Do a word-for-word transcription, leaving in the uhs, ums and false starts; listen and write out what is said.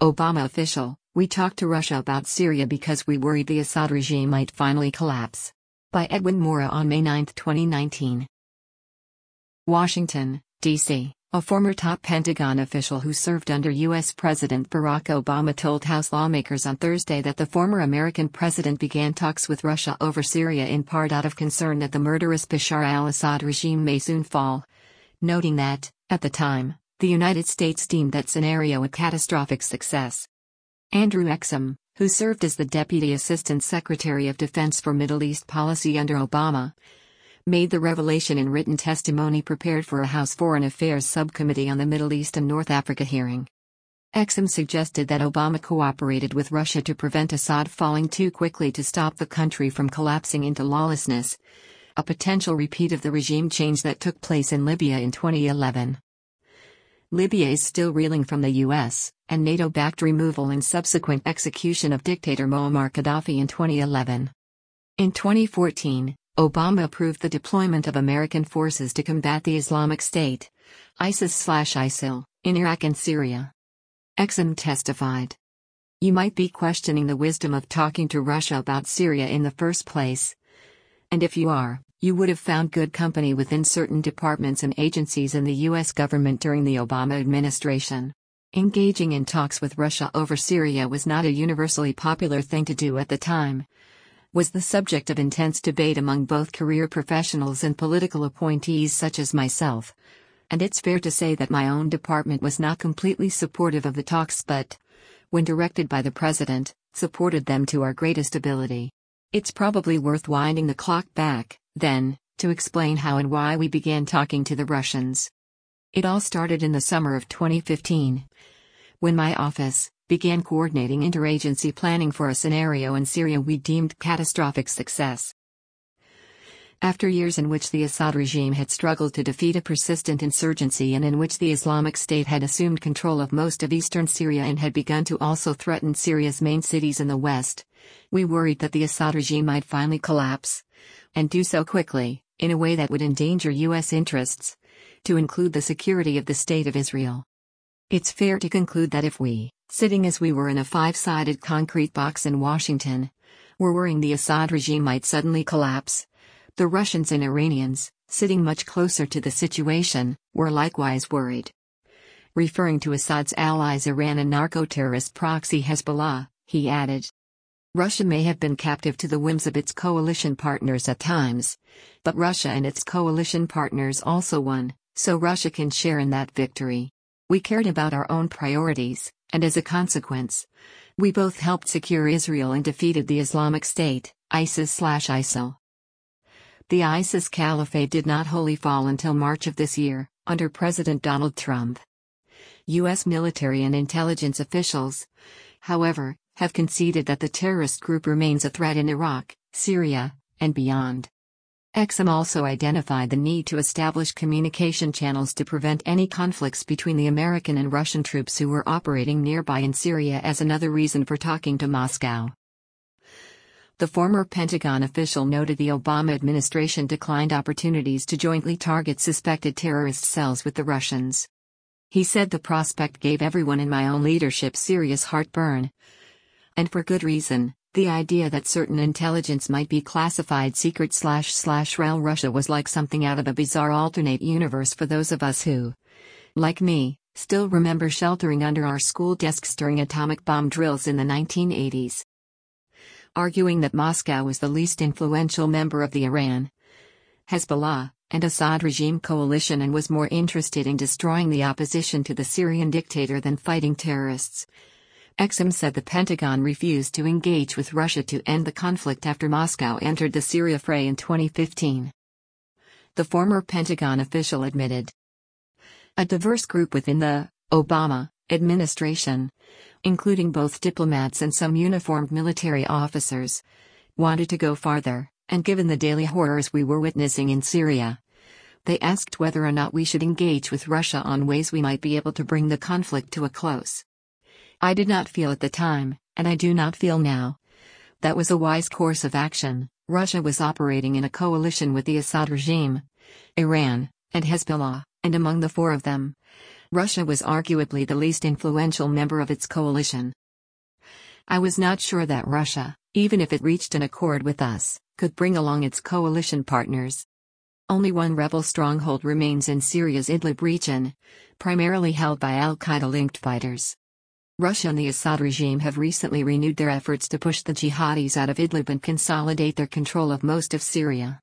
Obama official, we talked to Russia about Syria because we worried the Assad regime might finally collapse. By Edwin Mora on May ninth, twenty nineteen. Washington, D C A former top Pentagon official who served under U S President Barack Obama told House lawmakers on Thursday that the former American president began talks with Russia over Syria in part out of concern that the murderous Bashar al-Assad regime may soon fall, noting that, at the time, the United States deemed that scenario a catastrophic success. Andrew Exum, who served as the Deputy Assistant Secretary of Defense for Middle East Policy under Obama, made the revelation in written testimony prepared for a House Foreign Affairs Subcommittee on the Middle East and North Africa hearing. Exum suggested that Obama cooperated with Russia to prevent Assad falling too quickly to stop the country from collapsing into lawlessness, a potential repeat of the regime change that took place in Libya in twenty eleven. Libya is still reeling from the U S and NATO-backed removal and subsequent execution of dictator Muammar Gaddafi in twenty eleven. In twenty fourteen, Obama approved the deployment of American forces to combat the Islamic State, ISIS/ISIL, in Iraq and Syria. Exum testified. You might be questioning the wisdom of talking to Russia about Syria in the first place. And if you are, you would have found good company within certain departments and agencies in the U S government during the Obama administration. Engaging in talks with Russia over Syria was not a universally popular thing to do at the time. Was the subject of intense debate among both career professionals and political appointees such as myself. And it's fair to say that my own department was not completely supportive of the talks but, when directed by the president, supported them to our greatest ability. It's probably worth winding the clock back, then, to explain how and why we began talking to the Russians. It all started in the summer of twenty fifteen, when my office began coordinating interagency planning for a scenario in Syria we deemed catastrophic success. After years in which the Assad regime had struggled to defeat a persistent insurgency and in which the Islamic State had assumed control of most of eastern Syria and had begun to also threaten Syria's main cities in the west, we worried that the Assad regime might finally collapse, and do so quickly, in a way that would endanger U S interests, to include the security of the State of Israel. It's fair to conclude that if we, sitting as we were in a five-sided concrete box in Washington, were worrying the Assad regime might suddenly collapse, the Russians and Iranians, sitting much closer to the situation, were likewise worried. Referring to Assad's allies Iran and narco-terrorist proxy Hezbollah, he added, Russia may have been captive to the whims of its coalition partners at times, but Russia and its coalition partners also won, so Russia can share in that victory. We cared about our own priorities, and as a consequence, we both helped secure Israel and defeated the Islamic State, ISIS/ISIL. The ISIS caliphate did not wholly fall until March of this year, under President Donald Trump. U S military and intelligence officials, however, have conceded that the terrorist group remains a threat in Iraq, Syria, and beyond. Exum also identified the need to establish communication channels to prevent any conflicts between the American and Russian troops who were operating nearby in Syria as another reason for talking to Moscow. The former Pentagon official noted the Obama administration declined opportunities to jointly target suspected terrorist cells with the Russians. He said the prospect gave everyone in my own leadership serious heartburn. And for good reason. The idea that certain intelligence might be classified secret slash slash rel Russia was like something out of a bizarre alternate universe for those of us who, like me, still remember sheltering under our school desks during atomic bomb drills in the nineteen eighties. Arguing that Moscow was the least influential member of the Iran, Hezbollah, and Assad regime coalition and was more interested in destroying the opposition to the Syrian dictator than fighting terrorists. Exum said the Pentagon refused to engage with Russia to end the conflict after Moscow entered the Syria fray in twenty fifteen. The former Pentagon official admitted. A diverse group within the Obama administration, including both diplomats and some uniformed military officers, wanted to go farther, and given the daily horrors we were witnessing in Syria, they asked whether or not we should engage with Russia on ways we might be able to bring the conflict to a close. I did not feel at the time, and I do not feel now, that was a wise course of action. Russia was operating in a coalition with the Assad regime, Iran, and Hezbollah, and among the four of them, Russia was arguably the least influential member of its coalition. I was not sure that Russia, even if it reached an accord with us, could bring along its coalition partners. Only one rebel stronghold remains in Syria's Idlib region, primarily held by al-Qaeda-linked fighters. Russia and the Assad regime have recently renewed their efforts to push the jihadis out of Idlib and consolidate their control of most of Syria.